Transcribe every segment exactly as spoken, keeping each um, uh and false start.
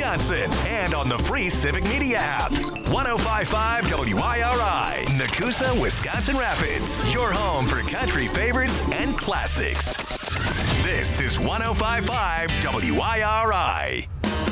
Wisconsin, and on the free Civic Media app. one oh five point five W I R I, Nakusa, Wisconsin Rapids, your home for country favorites and classics. This is one oh five point five W I R I.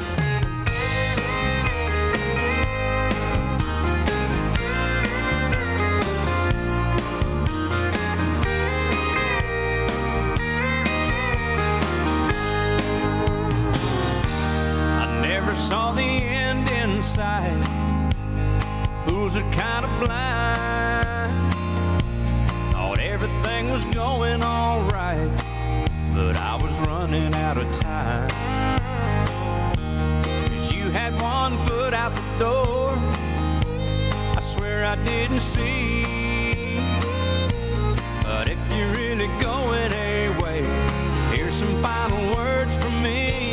Saw the end in sight. Fools are kind of blind. Thought everything was going all right, but I was running out of time. 'Cause you had one foot out the door, I swear I didn't see. But if you're really going away, here's some final words from me.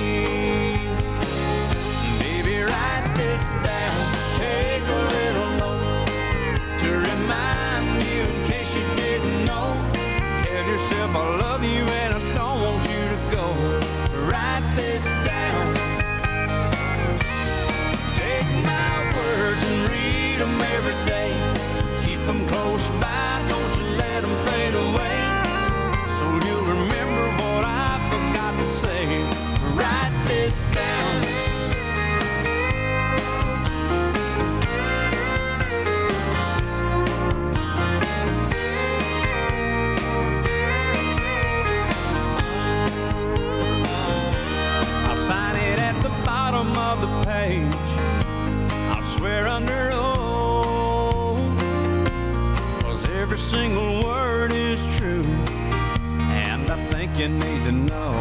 This down, take a little note to remind you in case you didn't know. Tell yourself I love you and I don't want you to go. Write this down. Take my words and read them every day. Keep them close by, don't you let them fade away. So you'll remember what I forgot to say. Write this down. Of the page, I'll swear under oath, 'cause every single word is true, and I think you need to know.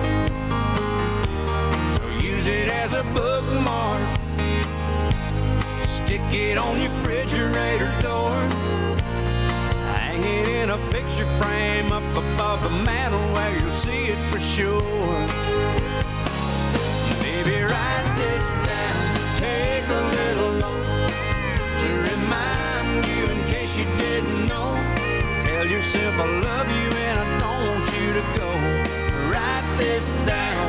So use it as a bookmark, stick it on your refrigerator door, hang it in a picture frame up above the mantle where you'll see it for sure. Baby, write this down, take a little note to remind you in case you didn't know. Tell yourself I love you and I don't want you to go. Write this down.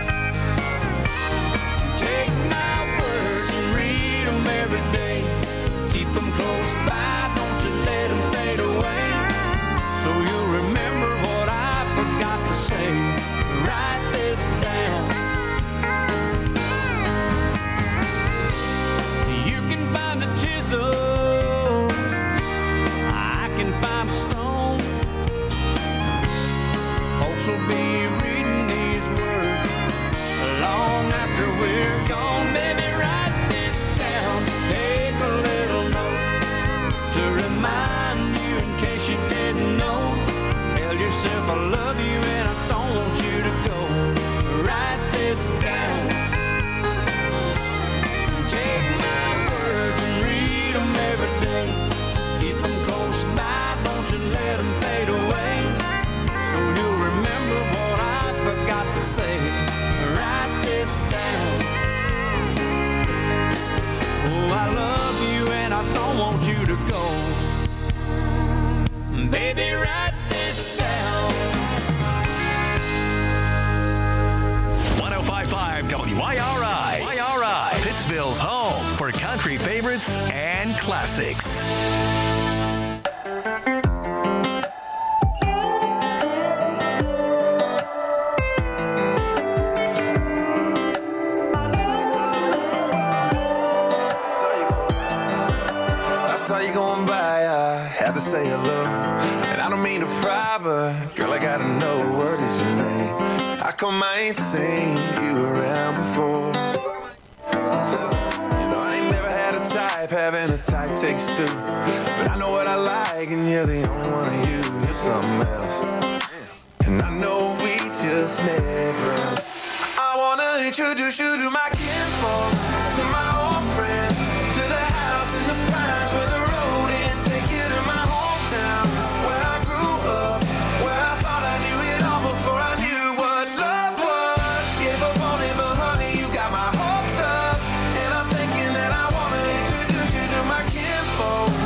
Take my words and read them every day. Keep them close by, don't you let them fade away. So you'll remember what I forgot to say. Write this down. Chisel, I can find a stone. Folks will be reading these words long after we're gone. Baby, write this down. Take a little note to remind you in case you didn't know. Tell yourself I love you and I don't want you to go. Write this down. Take my words and read them every day. Keep them close by, don't you let them fade away. So you'll remember what I forgot to say. Write this down. Oh, I love you and I don't want you to go. Baby, write this down. one oh five point five W I R I. Pittsville's home for country favorites and classics. I saw you going by, I had to say hello. And I don't mean to pry, but girl, I gotta know, what is your name? How come I ain't seen you around before? Type, having a type takes two, but I know what I like and you're the only one of you. You're something else, and I know we just never. I wanna introduce you to my kinfolks, to my old friends, to the house in the pines where the road ends. Take you to my hometown where I grew up, where I thought I knew it all before I knew what love was. Give up on it, but honey, you got my hopes up, and I'm thinking that I wanna introduce you to my kinfolks.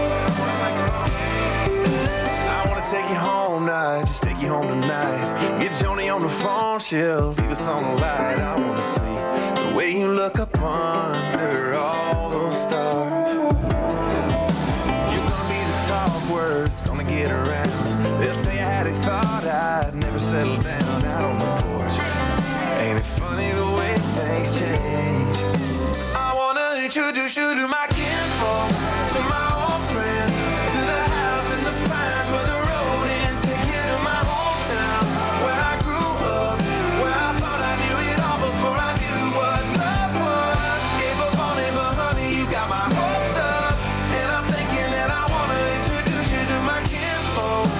I wanna take you home now, just take you home tonight. Get Joni on the phone, she'll leave us on the light. I wanna see the way you look up under all those stars. You're gonna be the talk words, gonna get around. They'll tell you how they thought I'd never settle down out on the porch. Ain't it funny the way things change? I wanna introduce you to my kinfolks, to my old friends, to the house in the pines where the road ends. Take you to my hometown, where I grew up, where I thought I knew it all before I knew what love was. Gave up on it, but honey, you got my hopes up, and I'm thinking that I wanna introduce you to my kinfolks.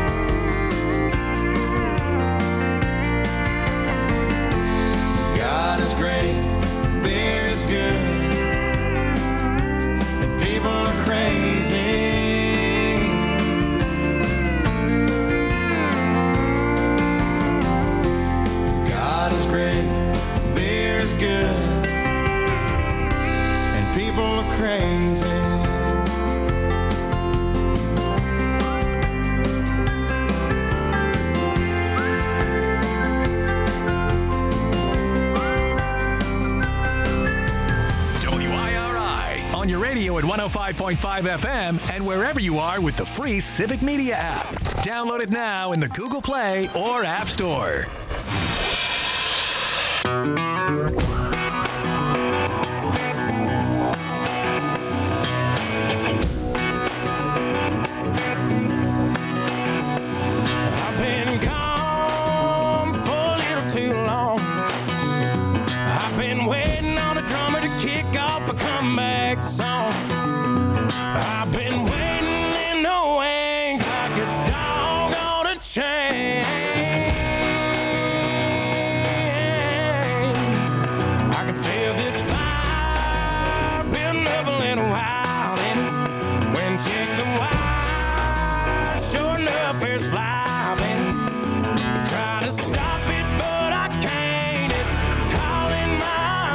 God one oh five point five F M and wherever you are with the free Civic Media app. Download it now in the Google Play or App Store. I've been gone for a little too long. I've been waiting on a drummer to kick off a comeback song. I've been waiting and no ain't like a dog on a chain. I can feel this fire building up a little while, and when check the wire, sure enough it's live, and trying to stop it but I can't. It's calling my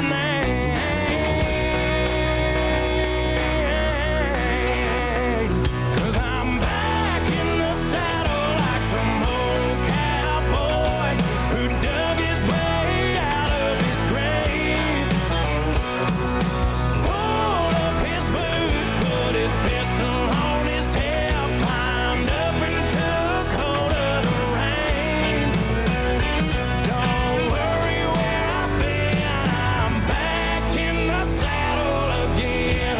name, 'cause I'm back in the saddle like some old cowboy who dug his way out of his grave. Pulled up his boots, put his pistol on his hip, climbed up and took hold of the reins. Don't worry where I've been, I'm back in the saddle again.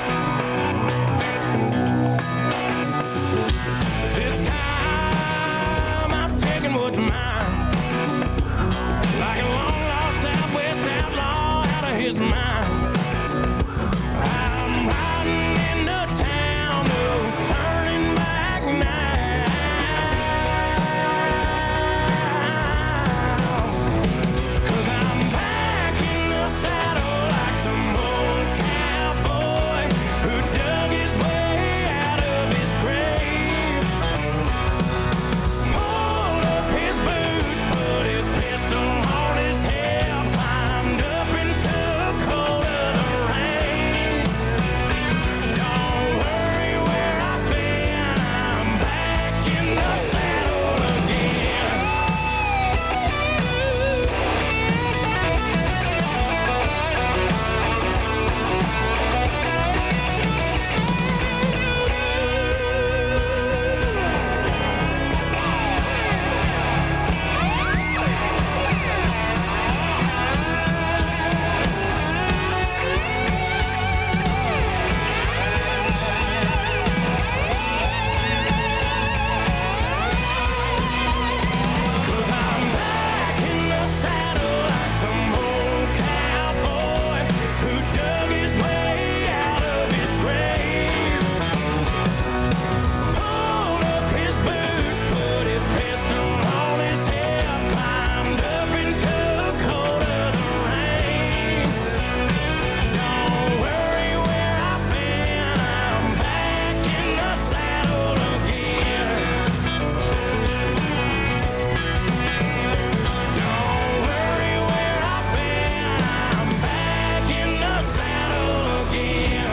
This time I'm taking what's mine, like a long lost out west outlaw out of his mind. I'm riding into town, no turning back now. 'Cause I'm back in the saddle like some old cowboy who dug his way out of his grave. Pulled up his boots, put his pistol on his hip, climbed up and took hold of the reins. Don't worry where I've been, I'm back in the saddle again. Cause I'm back in the saddle like some old cowboy who dug his way out of his grave. Pulled up his boots, put his pistol on his hip, climbed up and took hold of the reins. Don't worry where I've been, I'm back in the saddle again. Don't worry where I've been, I'm back in the saddle again.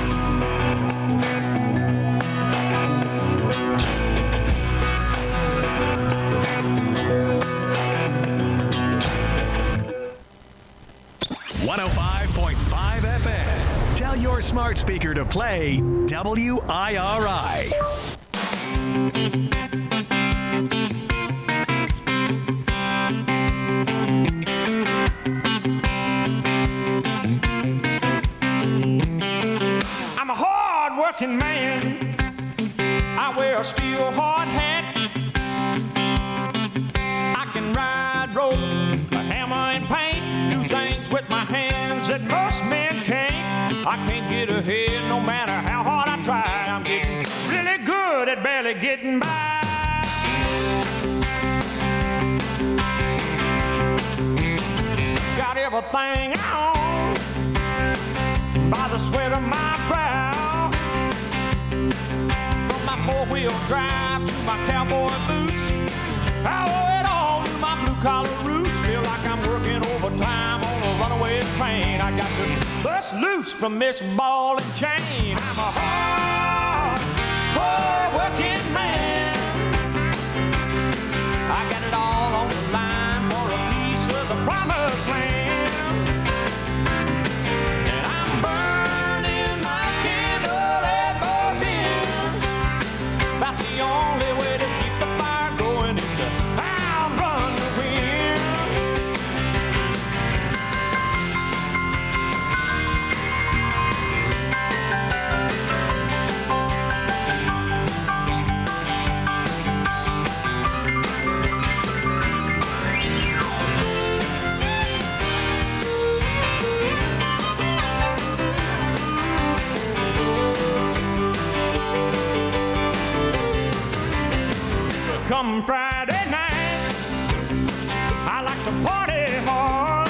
one oh five point five F M. Tell your smart speaker to play W I R I. I'm a hard-working man. I wear a steel hard hat. I can ride, rope, a hammer and paint, do things with my hands that most men can't. I can't get ahead no matter how hard I try. I'm getting really good at barely getting by. Got everything on by the sweat of my brow. From my four-wheel drive to my cowboy boots, I owe it all to my blue-collar roots. Feel like I'm working overtime on a runaway train. I got to bust loose from this ball and chain. I'm a hard, hard-working man. I got it all on the line for a piece of the promised land. And I'm burning my come Friday night, I like to party hard.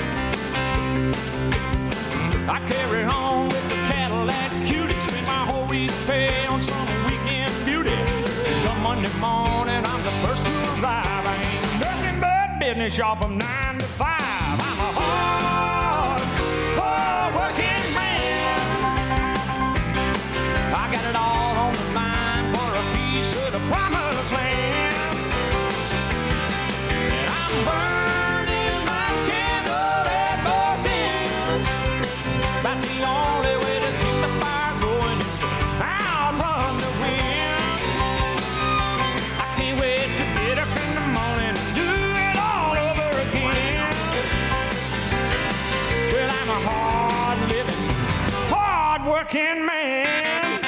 I carry on with the Cadillac Cutie, spend my whole week's pay on some weekend beauty. Come Monday morning, I'm the first to arrive. I ain't nothing but business, y'all, from nine to five. I'm a hard, hard working man. I got it all on the line for a piece of the promised land. And I'm burning my candle at both ends. About the only way to keep the fire going is to outrun the wind. I can't wait to get up in the morning and do it all over again. Well, I'm a hard-living, hard-working man.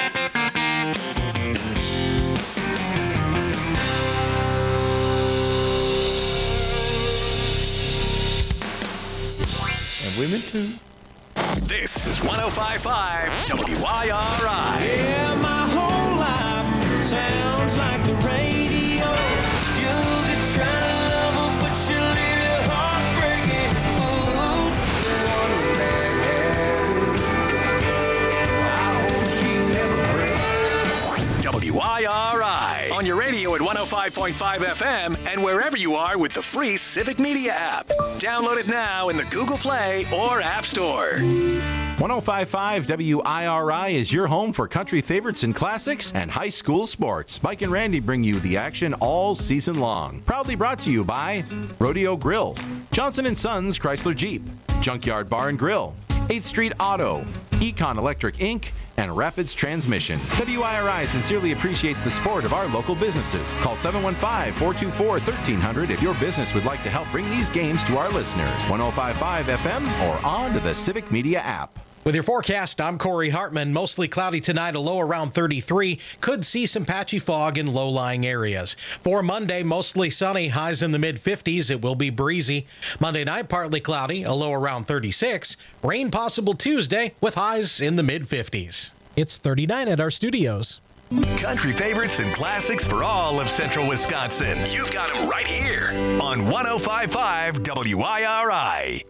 And women too. This is one oh five point five W I R I. Yeah, my whole life sounds like the radio. You could try to love her, but she'll leave you heartbreaking. Oops, one I hope she never breaks. W I R I. On your radio at one oh five point five F M and wherever you are with the free Civic Media app. Download it now in the Google Play or App Store. one oh five point five W I R I is your home for country favorites and classics and high school sports. Mike and Randy bring you the action all season long. Proudly brought to you by Rodeo Grill, Johnson and Sons Chrysler Jeep, Junkyard Bar and Grill, eighth Street Auto, Econ Electric Incorporated, and Rapids Transmission. W I R I sincerely appreciates the support of our local businesses. Call seven one five, four two four, one three zero zero if your business would like to help bring these games to our listeners. one oh five point five F M or on to the Civic Media app. With your forecast, I'm Corey Hartman. Mostly cloudy tonight, a low around thirty-three. Could see some patchy fog in low-lying areas. For Monday, mostly sunny, highs in the mid-fifties. It will be breezy. Monday night, partly cloudy, a low around thirty-six. Rain possible Tuesday with highs in the mid-fifties. It's thirty-nine at our studios. Country favorites and classics for all of central Wisconsin. You've got them right here on one oh five point five W I R I.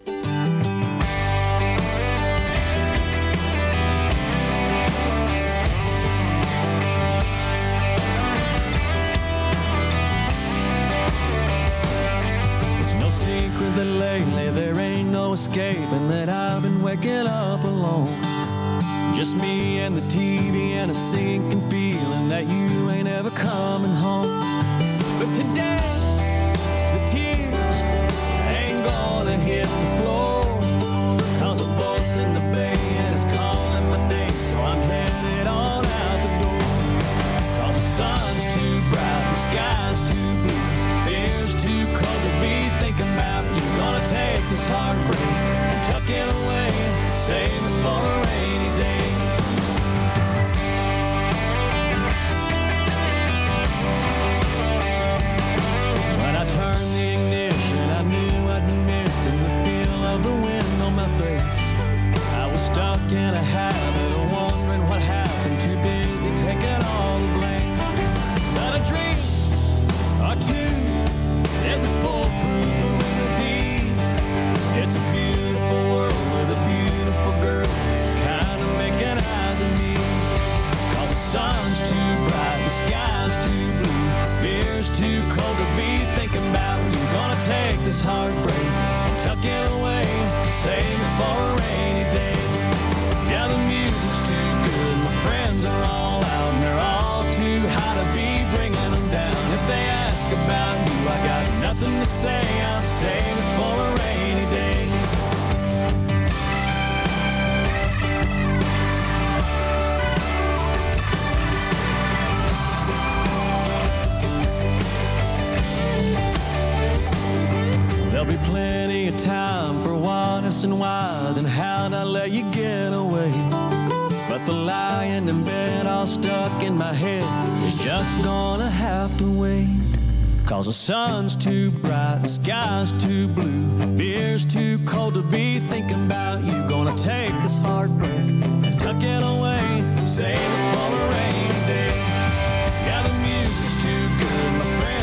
No secret that lately there ain't no escaping that I've been waking up alone. Just me and the T V and a sinking feeling that you ain't ever coming home. But today, the tears ain't gonna hit the floor, 'cause the boat's in the bay and it's calling my name, so I'm headed on out the door. 'Cause the sun's too bright, the sky's too blue, beer's too cold to be thinking about you. Gonna take this heartbreak and tuck it away, save it for a rainy day. When I turned the ignition, I knew I'd be missing the feel of the wind on my face. I was stuck in a habit of wondering what happened, too busy taking all the blame. But a dream or two is a foolproof remedy. It's a beautiful world with a beautiful girl, kind of making eyes at me. 'Cause the sun's too bright, the sky's too blue, beer's too cold to be thinking about you. Gonna take this heartbreak and tuck it away, save it for a rainy day. Yeah, the music's too good, my friends are all out, and they're all too high to be bringing them down. If they ask about you, I got nothing to say, I'll save it for a rainy day. There'll be plenty of time for what ifs and whys and how'd I let you get away. But the lying in bed all stuck in my head is just gonna have to wait. 'Cause the sun's too bright, the sky's too blue, beer's too cold to be thinking about you. Gonna take this heartbreak and tuck it away, save it for a rainy day. Yeah, the music's too good, my friend.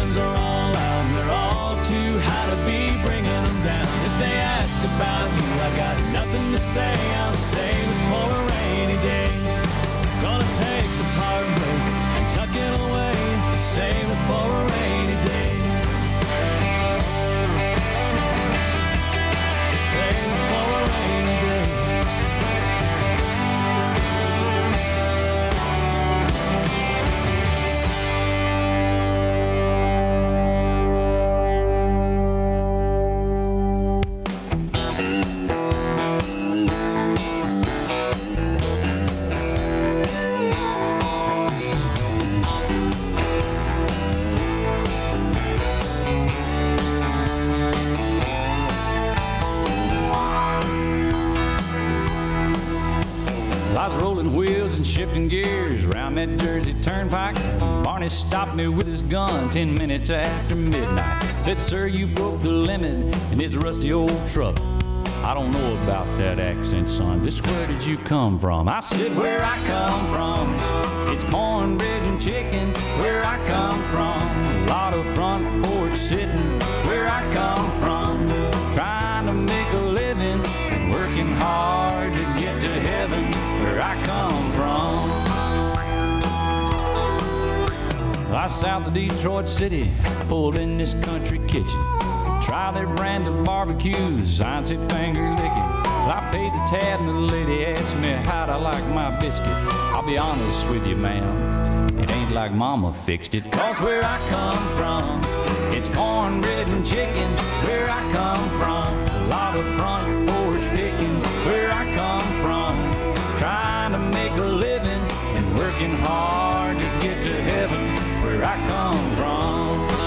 shifting gears round that Jersey Turnpike. Barney stopped me with his gun ten minutes after midnight. Said, sir, you broke the limit in his rusty old truck. I don't know about that accent, son. Just where did you come from? I said, where I come from, it's cornbread and chicken. Where I come from, a lot of front porch sitting. Where I come from, trying to make a living and working hard to get to heaven. Where I come from, I south of Detroit City, pulled in this country kitchen. Try their brand of barbecues, I said finger licking. Well, I paid the tab and the lady asked me how'd I like my biscuit. I'll be honest with you, ma'am, it ain't like mama fixed it. Cause where I come from, it's cornbread and chicken. Where I come from, a lot of front porch picking. Where I come from, trying to make a living and working hard to get to heaven. Where I come from.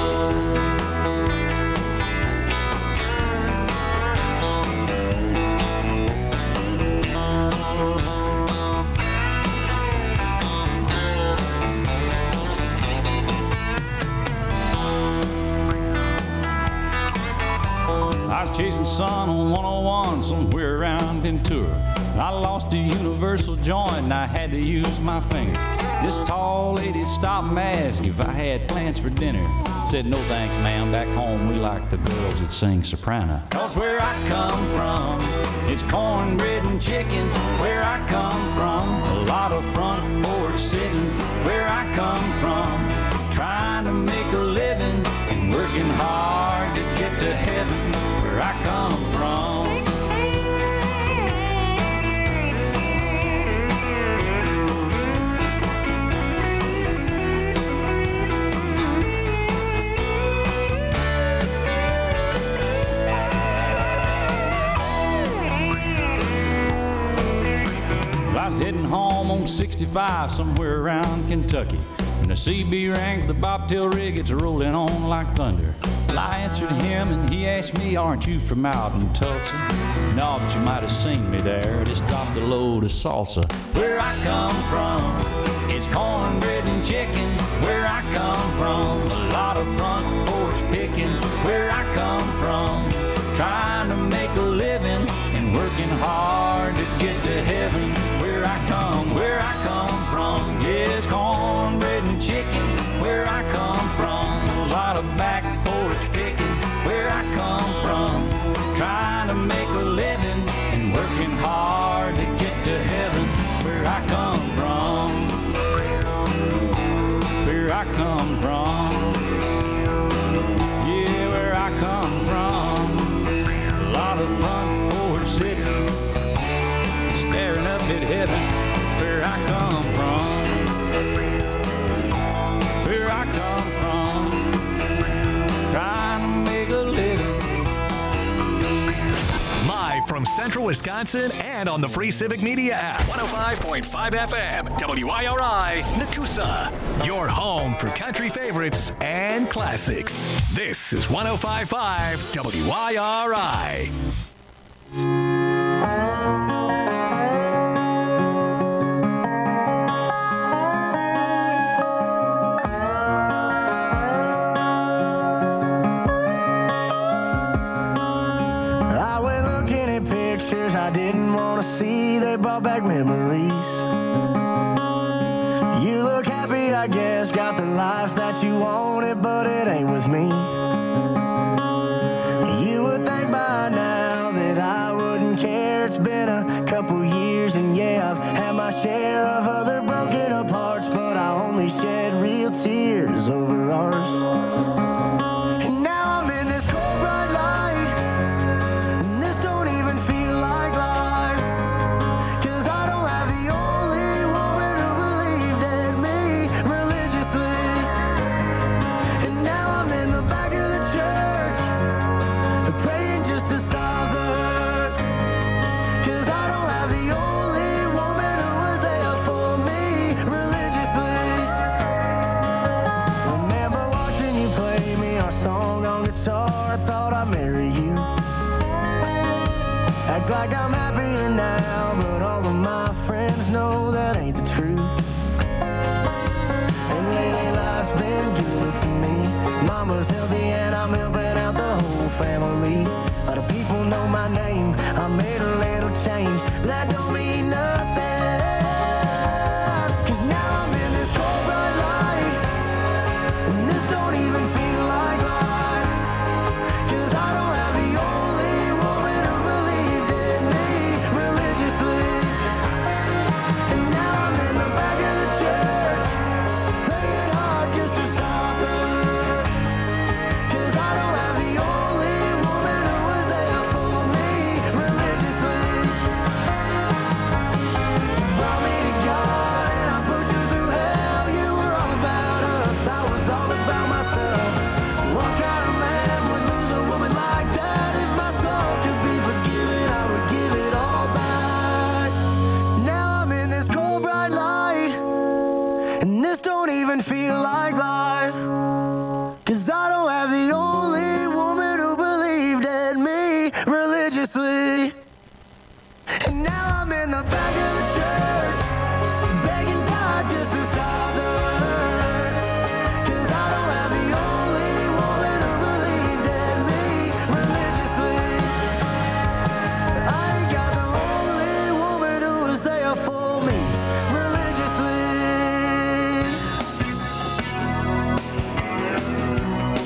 I was chasing sun on one oh one somewhere around Ventura. I lost a universal joint and I had to use my finger. This tall lady stopped and asked if I had plans for dinner. Said, no thanks, ma'am, back home we like the girls that sing soprano. Cause where I come from, it's cornbread and chicken. Where I come from, a lot of front porch sitting. Where I come from, trying to make a living and working hard to get to heaven. Where I come from. I was heading home on sixty-five somewhere around Kentucky. When the C B rang, the bobtail rig, it's rolling on like thunder. Well, I answered him and he asked me, aren't you from out in Tulsa? No, but you might have seen me there. Just dropped a load of salsa. Where I come from, it's cornbread and chicken. Where I come from, a lot of front porch picking. Where I come from, trying to make a living and working hard to get to heaven. Where I come, where I come from, yes, cornbread and chicken. Where I come from, a lot of back porch picking. Where I come from, trying to make a living and working hard to get to heaven. Where I come from, where I come from, yeah, where I come from, a lot of front porch sitting, staring up at heaven. Where I come from, where I come from, trying to make a living. Live from Central Wisconsin and on the free Civic Media app. one oh five point five F M, W I R I, Nakusa. Your home for country favorites and classics. This is one oh five point five W I R I. I didn't want to see, they brought back memories. You look happy, I guess, got the life that you wanted, but it ain't with me. You would think by now that I wouldn't care. It's been a couple years and yeah, I've had my share of other broken apart, but I only shed real tears over ours. And now I'm in this cold bright light, and this don't even feel act like I'm happier now, but all of my friends know that ain't the truth. real to me. Mama's healthy and I'm helping out the whole family. A lot of people know my name. I made a little change, but that don't mean nothing. Cause now I'm in this cold bright light, and this don't even feel like life. Cause I don't have the only woman who believed in me religiously. And now I'm in the back of the church, praying hard just to stop her. Cause I don't have the only woman who was there for me religiously. Brought me to God and I put you through hell. You were all about us, I was all about myself. What kind of man would lose a woman like that? If my soul could be forgiven, I would give it all back. Now I'm in this cold bright light, and this don't even feel like life. Cause I don't have the only woman who believed in me religiously. And now I'm in the back of the church, begging God just to stop the hurt. Cause I don't have the only woman who believed in me religiously. I ain't got the only woman who was there for me religiously.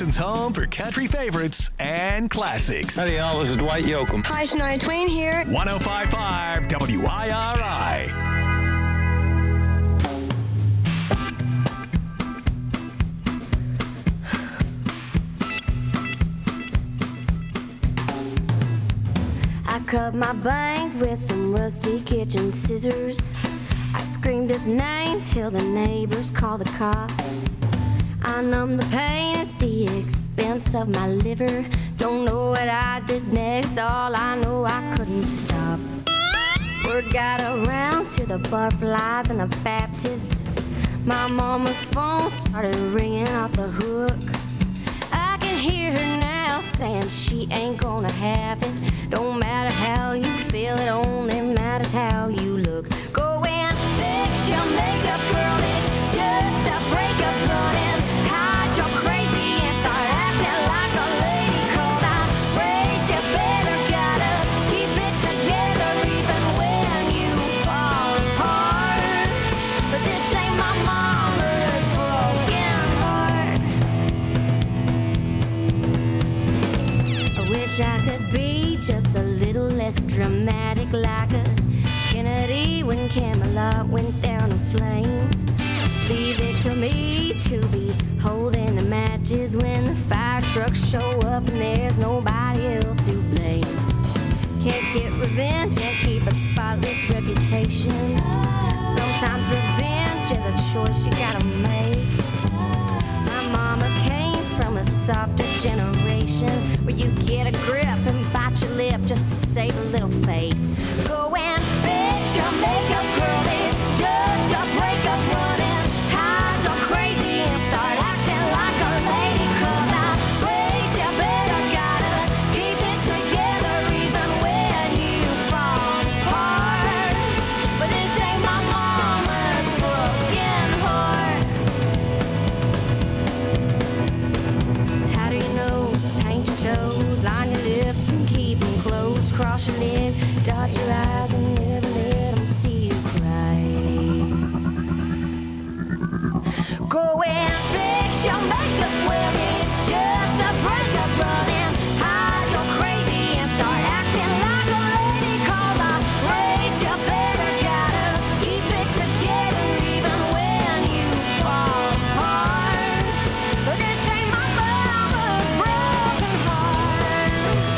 Wisconsin's home for country favorites and classics. Howdy, y'all. This is Dwight Yoakam. Hi, Shania Twain here. one oh five point five W I R I. I cut my bangs with some rusty kitchen scissors. I screamed his name till the neighbors called the cops. I numbed the pain at the expense of my liver. Don't know what I did next, all I know I couldn't stop. Word got around to the Barflies and the Baptist. My mama's phone started ringing off the hook. I can hear her now saying she ain't gonna have it. Don't matter how you feel, it only matters how you look. Go and fix your makeup, girl, it's just a breakup. Run and hide your crazy and start acting like a lady. Cause I raised you better, gotta keep it together even when you fall apart. But this ain't my mama's broken heart. I wish I could be just a little less dramatic, like a Kennedy when Camelot went down in flames. Leave it to me to be holding the matches when the fire trucks show up and there's nobody else to blame. Can't get revenge and keep a spotless reputation. Sometimes revenge is a choice you gotta make. My mama came from a softer generation where you get a grip and bite your lip just to save a little face. Go and fix your makeup, girl, it's just a breakup. Run and hide your crazy and start acting like a lady. Cause I raised you better, gotta keep it together even when you fall apart. But this ain't my mama's broken heart. How do you know? Paint your toes, line your lips and keep them closed. Cross your legs, dot your eyes and never let them see you cry. Go and fix your makeup, well it's just a breakup. Run and hide your crazy and start acting like a lady. Cause I raised you better, gotta keep it together even when you fall apart. But this ain't my mama's broken heart.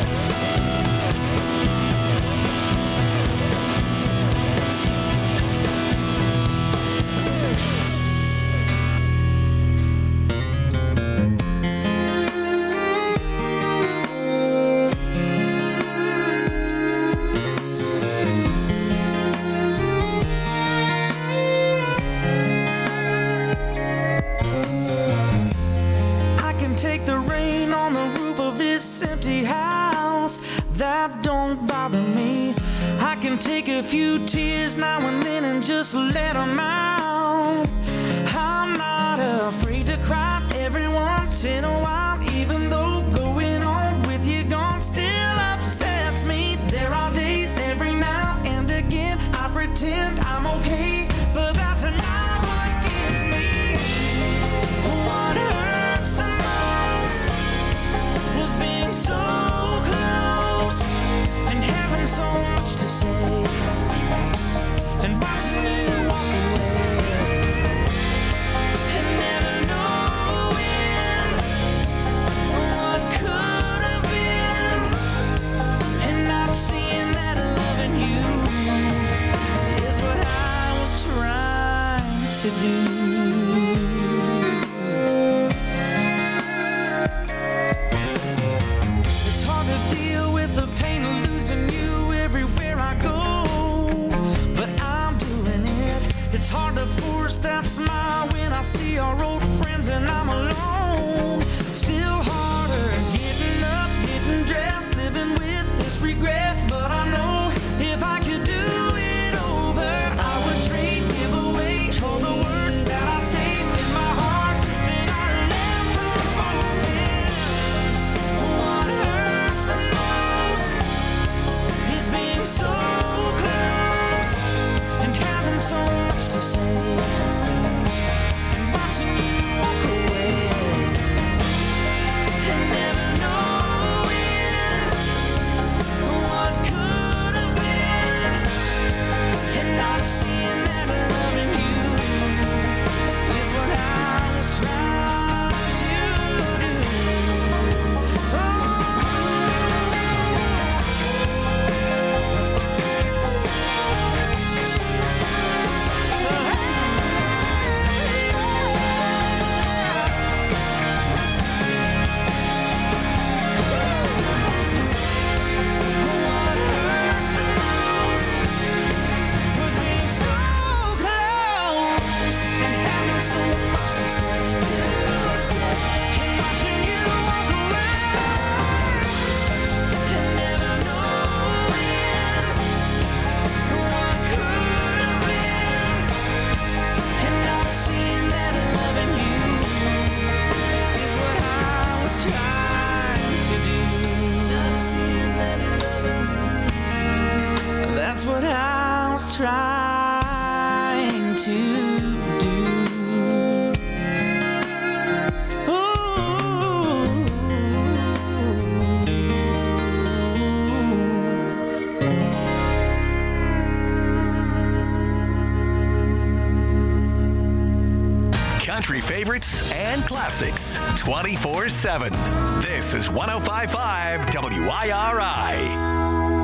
I can take the rain on the roof of this empty house. That don't bother me. I can take a few tears now and then and just let them out. I'm not afraid to cry every once in a while, even though going on with you gone still upsets me. There are days every now and again I pretend I'm okay, but that's not what gives me. What hurts the most was being so close and having so much to say and watching you walk away and never knowing what could have been and not seeing that loving you is what I was trying to do. It's hard to deal with the pain of losing you everywhere I go, but I'm doing it. It's hard to force that smile when I see our old friends and I'm alone. Still harder getting up, getting dressed, living with this regret. But I know if I could do it over, I would trade, give away all the words that I saved in my heart that I left unspoken. What hurts the most is being so close and having so much to say and watching you walk away That's what I was trying to do. Country favorites and classics twenty-four seven. This is one oh five point five W I R I.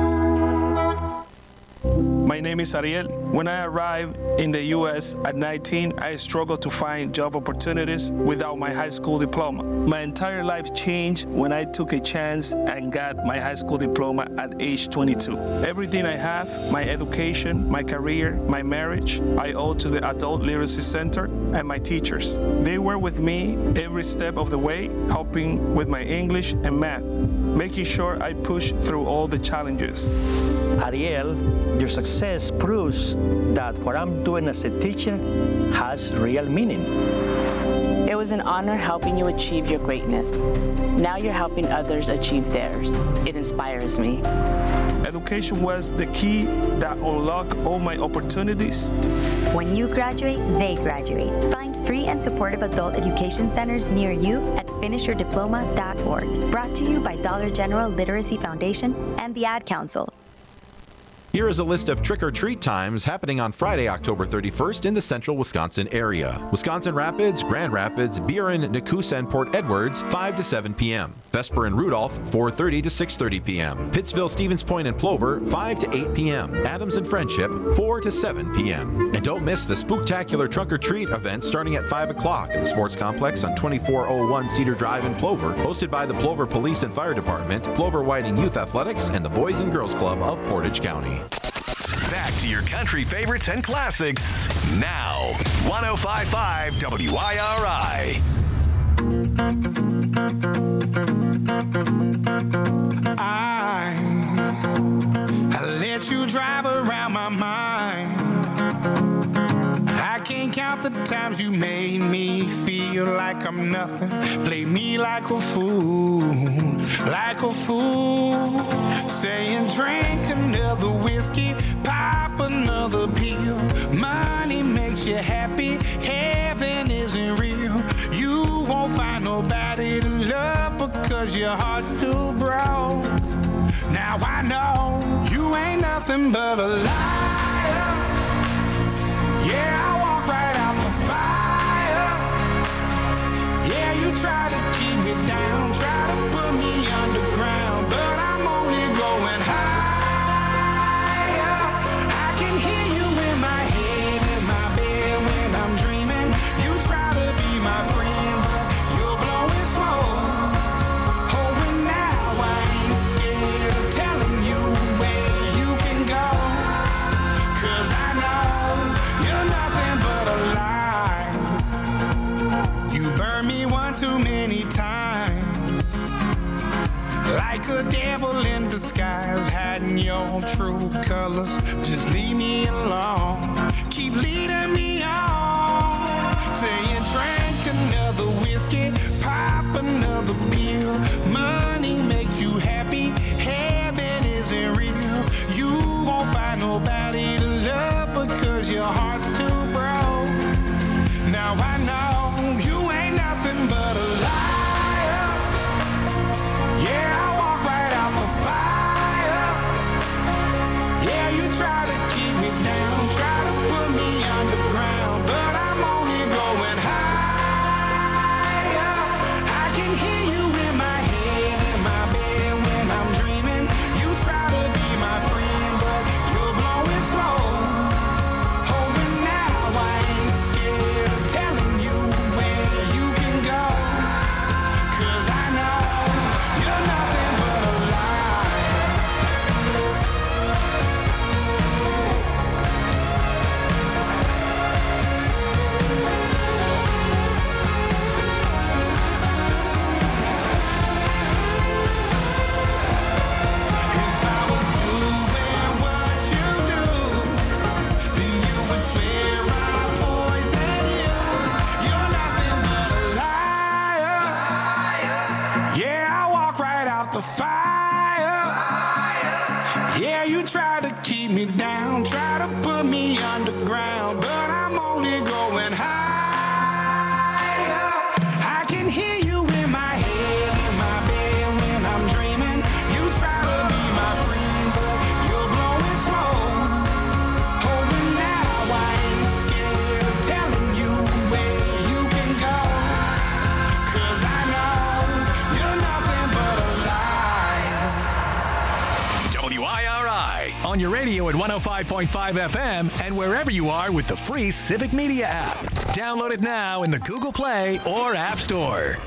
My name is Ariel. When I arrived in the U S at nineteen, I struggled to find job opportunities without my high school diploma. My entire life changed when I took a chance and got my high school diploma at age twenty-two. Everything I have, my education, my career, my marriage, I owe to the Adult Literacy Center and my teachers. They were with me every step of the way, helping with my English and math, making sure I push through all the challenges. Ariel, your success proves that what I'm doing as a teacher has real meaning. It was an honor helping you achieve your greatness. Now you're helping others achieve theirs. It inspires me. Education was the key that unlocked all my opportunities. When you graduate, they graduate. Find free and supportive adult education centers near you at finish your diploma dot org. Brought to you by Dollar General Literacy Foundation and the Ad Council. Here is a list of trick-or-treat times happening on Friday, October thirty-first in the central Wisconsin area. Wisconsin Rapids, Grand Rapids, Buren, Nakusa, and Port Edwards, five to seven p m Vesper and Rudolph, four thirty to six thirty p m Pittsville, Stevens Point, and Plover, five to eight p m Adams and Friendship, four to seven p m And don't miss the Spooktacular Trunk-or-Treat event starting at five o'clock at the Sports Complex on twenty-four oh one Cedar Drive in Plover, hosted by the Plover Police and Fire Department, Plover Whiting Youth Athletics, and the Boys and Girls Club of Portage County. Back to your country favorites and classics now. one oh five point five W I R I. I, I let you drive around my mind. I can't count the times you made me feel like I'm nothing. Play me like a fool, like a fool. Saying drink another whiskey, pop another pill. Money makes you happy, heaven isn't real. You won't find nobody to love because your heart's too broke. Now I know you ain't nothing but a liar. Yeah, I walk right out the fire. Yeah, you try to keep me down, try to put me underground, but I'm only going higher. I can hear you in my head, in my bed when I'm dreaming. You try to be my friend, but you're blowing smoke. Oh, and now I ain't scared of telling you where you can go, 'cause I know you're nothing but a lie. You burn me one too many times, like a devil in disguise, hiding your true colors. Just leave me alone, keep leading me on, saying drink another whiskey, pop another pill. Money makes you happy, heaven isn't real. You won't find nobody to love because your heart's too broke. Now I know you ain't nothing but a liar. Yeah, I walk right out the fire. Yeah, you try to keep me down, try to put me underground, but I'm only going higher. I can hear you in my head, in my bed when I'm dreaming. You try to be my friend, but you're blowing slow. Yeah, you try to keep me down, try to put me underground, but I'm only going higher. I can hear you in my head, in my bed when I'm dreaming. You try to be my friend, but you're blowing smoke. Oh, but now I ain't scared of telling you where you can go, 'cause I know you're nothing but a lie. W I R I on your radio at one oh five point five F M and wherever you are with the free Civic Media app. Download it now in the Google Play or App Store.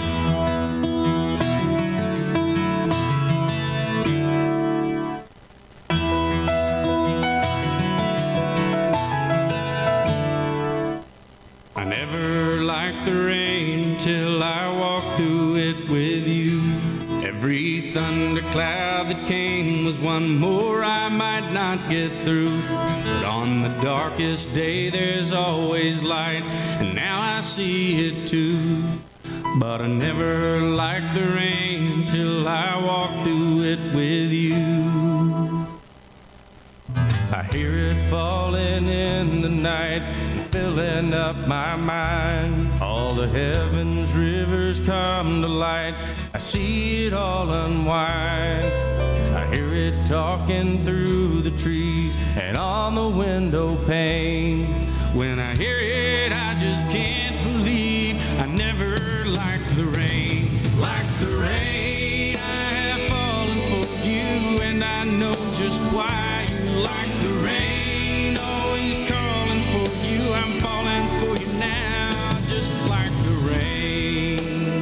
I never liked the rain till I walked through it with you. Every thundercloud that came was one more I might not get through. But on the darkest day there's always light, and now I see it too. But I never liked the rain till I walked through it with you. I hear it falling in the night and filling up my mind. All the heavens rivers come to light, I see it all unwind. I hear it talking through the trees and on the window pane. When I hear it, I just can't believe I never liked the rain. Like the rain, I have fallen for you, and I know just why you like the rain. Always calling for you, I'm falling for you now, just like the rain.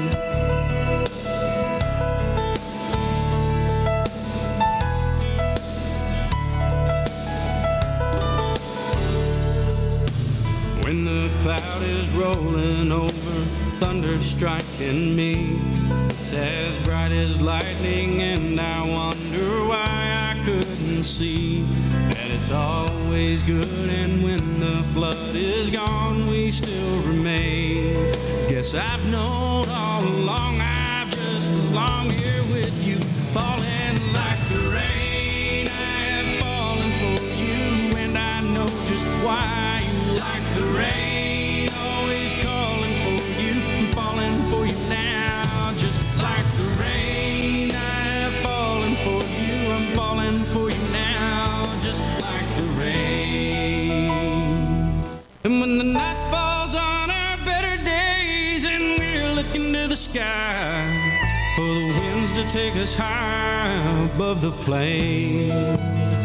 When the cloud is rolling over, thunder striking me, it's as bright as lightning, and I wonder why I couldn't see that it's always good, and when the flood is gone, we still remain. Guess I've known all along I've just belonged here with you, falling like the rain. I have fallen for you, and I know just why you like the rain. Always calling for you, I'm falling for you now, just like the rain. I have fallen for you, I'm falling for you now, just like the rain. And when the night falls on our better days and we're looking to the sky for the winds to take us high above the plains,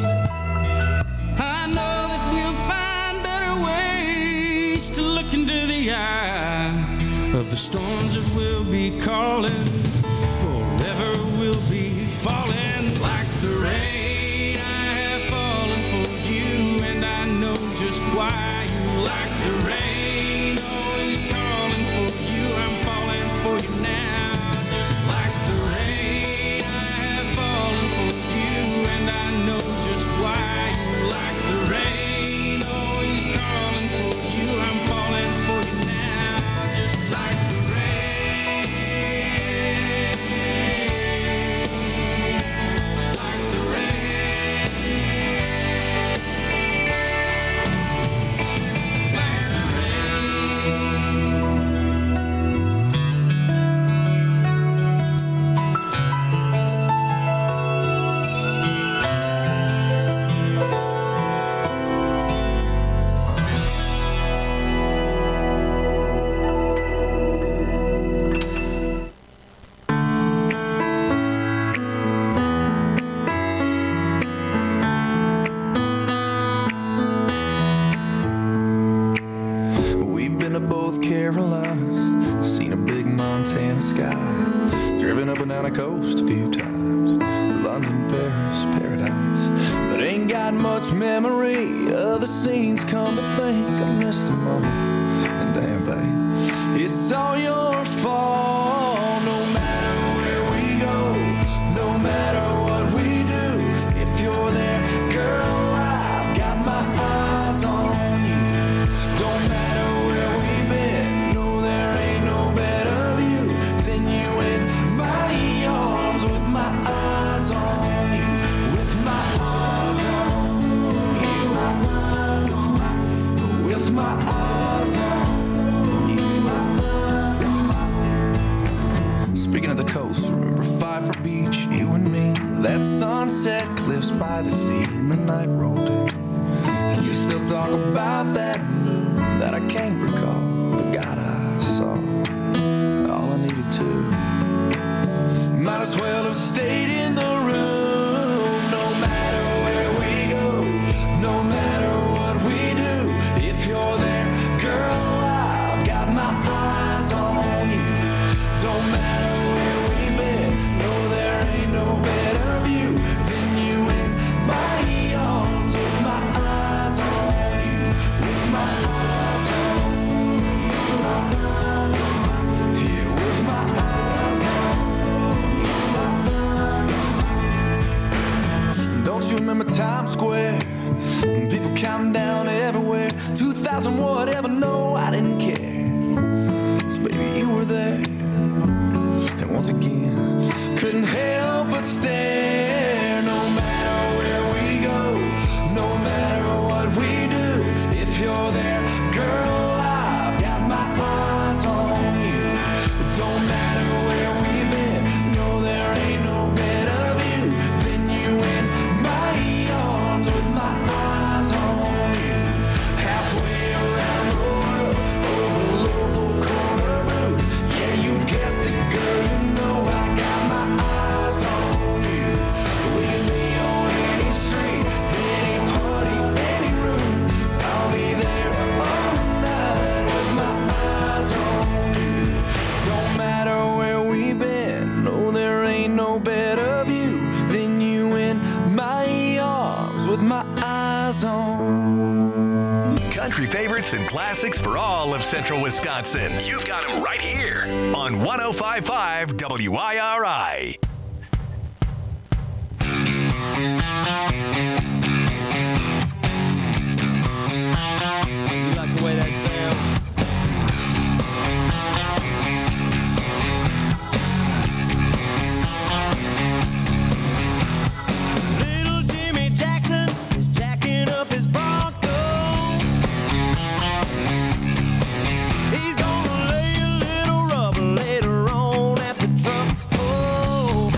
I know that we'll find better ways to look into the eye of the storms that will be calling. Forever we'll be falling like the rain. I have fallen for you, and I know just why you like the rain. Always calling for you, I'm falling for you now, just like the rain. I have fallen for you, and I know just why you like the rain. Always calling for you, I'm falling for you now, just like the rain. Like the rain. Like the We've been to both Carolinas, seen a big Montana sky, driven up and down the coast a few times, London, Paris, paradise, but ain't got much memory of the scenes. Come to think, I missed them all, and damn babe, it's all your fault. No matter where we go, no matter what we do, if you're there, girl, I've got my eyes on you. Don't matter where we've been, no, there ain't no better view than you in my arms, with my eyes on you, with my eyes and the night rolled in. And you still talk about that moon that I can't recall. But God, I saw all I needed to. Might as well have stayed in the room. No matter where we go, no matter what we do, if you're there, girl, I've got my eyes on you. Don't matter where we've been, no, there ain't no better view than you in my arms with my eyes on you, with my eyes on you, my eyes on you, yeah, with my eyes on you, my eyes on you. Don't you remember Times Square? People counting down everywhere, two thousand whatever, no, I didn't care, 'cause baby, you were there. And once again, couldn't help but stare. No matter where we go, no matter what we do, if you're there, girl, I've got my eyes on you. Don't matter where we've been, no, there ain't no better view than you in my arms with my eyes on you. Halfway around the world, over local corner booth. Yeah, you guessed it, girl, you know I got my eyes on you. We can be on any street, any party, any room. I'll be there all night with my eyes on you. Don't matter where we've been, no, there ain't no better view than you in my arms with my eyes on. Country favorites and classics for all of central Wisconsin. You've got them right here on one oh five point five W I R I. You like the way that sounds? Little Jimmy Jackson is jacking up his Bronco. He's gonna lay a little rubber later on at the truck. Oh,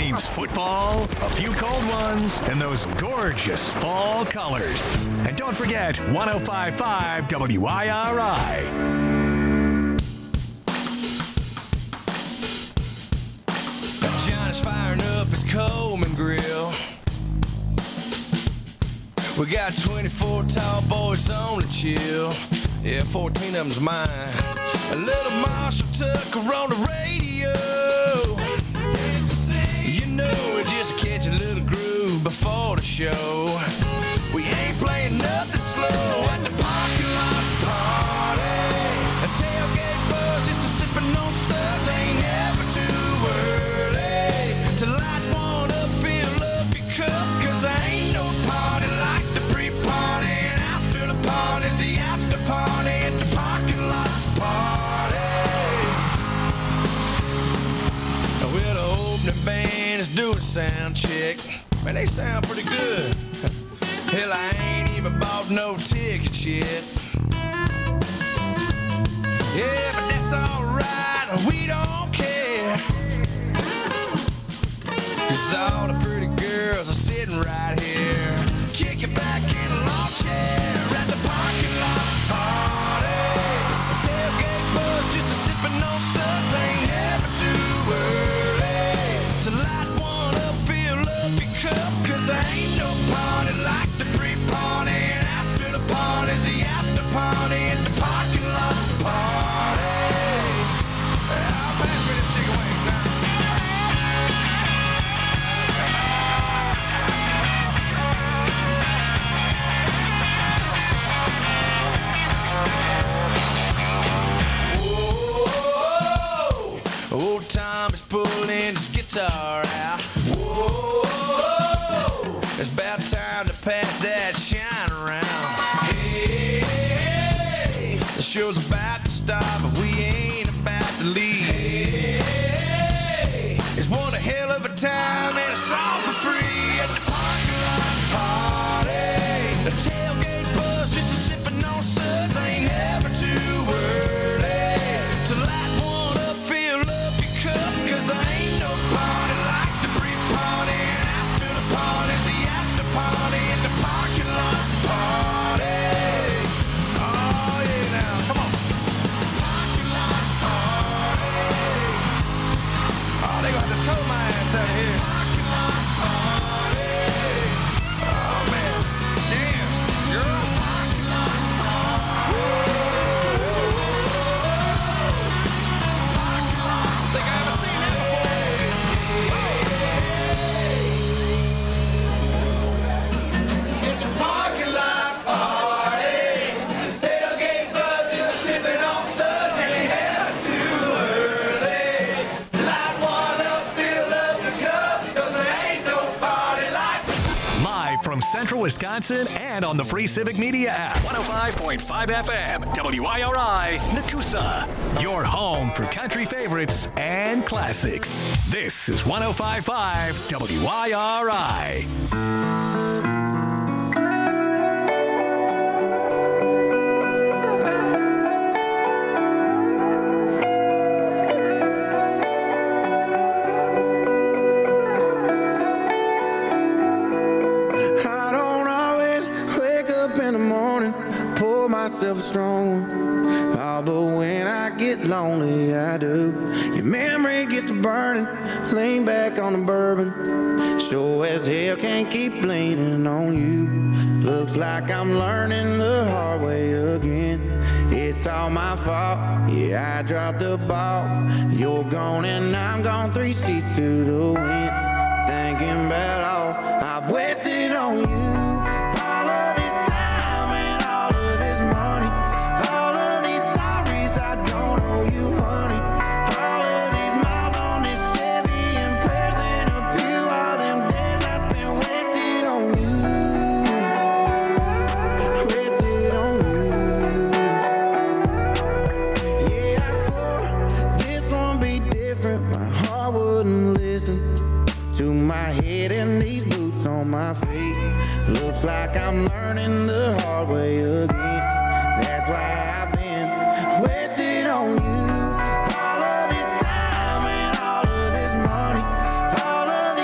means football, a few cold ones, and those gorgeous fall colors. And don't forget one oh five point five W I R I. Johnny's firing up his Coleman grill. We got twenty-four tall boys on the chill. Yeah, fourteen of them's mine. A little Marshall Tucker on the radio. You know, we just catch a little groove before the show. We ain't playing nothing slow at the parking lot party. A tailgate buzz just a sipping on suds. Ain't never too early to light one up, fill up your cup. Cause there ain't no party like the pre-party. And after the party, the after party at the parking lot party. Well, the opening band is doing sound check. Man, they sound pretty good. Hell, I ain't even bought no tickets yet. Yeah, but that's alright, we don't care. Cause all the pretty girls are sitting right here. Kick it back in a lawn chair at the parking lot party. A tailgate buzz just a sipping on suds. Ain't never too early to light one up, fill up your cup. Cause there ain't no party like the pre-party. And after the party, the after party at the parking lot party. I'll pass me the chicken wings now. Whoa, old Tom is pulling his guitar out. Whoa, it's about time to pass that shine around. Hey, the show's about to start, but we ain't about to leave. Hey, it's one hell of a time and it's all for free at the parking lot party. The tailgate buzz just a sipping on suds. Ain't never too early to light one up, fill up your cup. Cause there ain't no party like the pre-party. And after the party, the after party at the parking lot party. Oh yeah, now come on. Parking lot party. Oh, they gonna have to tow my ass out of here. Parking lot party. Oh man, damn, girl. Parking lot party. Parking lot. Think I haven't seen that before. At the parking lot party, tailgate buzz just sipping on suds. Ain't never too early. Light one up, fill up the cups. Cause there ain't no party like. Live from Central Wisconsin and on the free Civic Media app. one oh five point five F M, W I R I, Nakusa. Your home for country favorites and classics. This is one oh five point five W I R I. I don't always wake up in the morning, pour myself a strong one. Oh, but when I get lonely, I do. Your memory gets to burning, lean back on the bourbon. Sure as hell can't keep leaning on you. Looks like I'm learning the hard way again. It's all my fault, yeah, I dropped the ball. You're gone and I'm gone, three seats to the wind. Thinking about all I've wasted on you. All of this time and all of this money. All of these sorries I don't owe you, honey. All of these miles on this Chevy and prayers in a pew. All them days I spent wasted on you. Wasted on you. Yeah, I swore this won't be different. My heart wouldn't listen to my head and these boots on my feet. Looks like I'm learning the hard way again. That's why I've been wasted on you. All of this time and all of this money. All of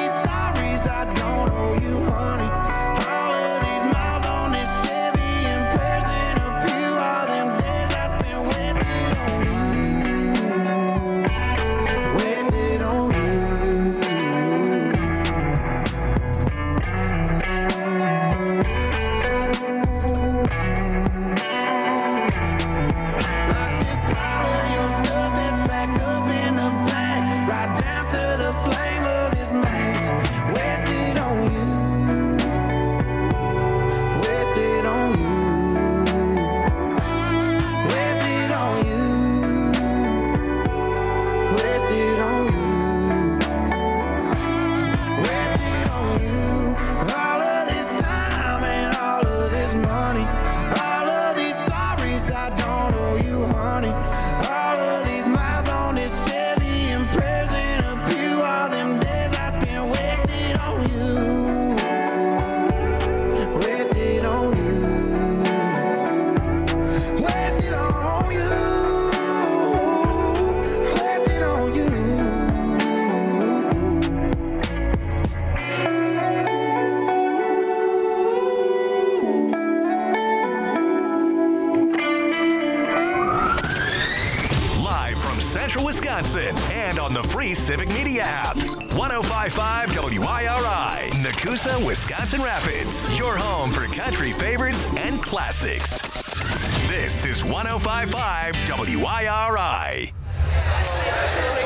on the free Civic Media app. one oh five point five W I R I, Nakusa, Wisconsin Rapids. Your home for country favorites and classics. This is one oh five point five W I R I.